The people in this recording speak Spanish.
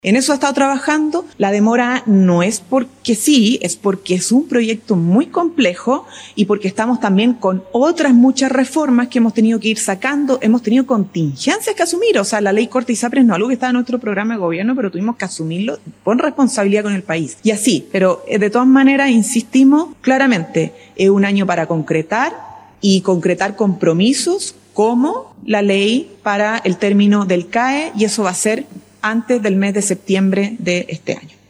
En eso ha estado trabajando. La demora no es porque sí, es porque es un proyecto muy complejo y porque estamos también con otras muchas reformas que hemos tenido que ir sacando. Hemos tenido contingencias que asumir. O sea, la ley Corte ISAPRES no es algo que estaba en nuestro programa de gobierno, pero tuvimos que asumirlo con responsabilidad con el país. Y así, pero de todas maneras, insistimos, claramente, es un año para concretar y concretar compromisos como la ley para el término del CAE, y eso va a ser antes del mes de septiembre de este año.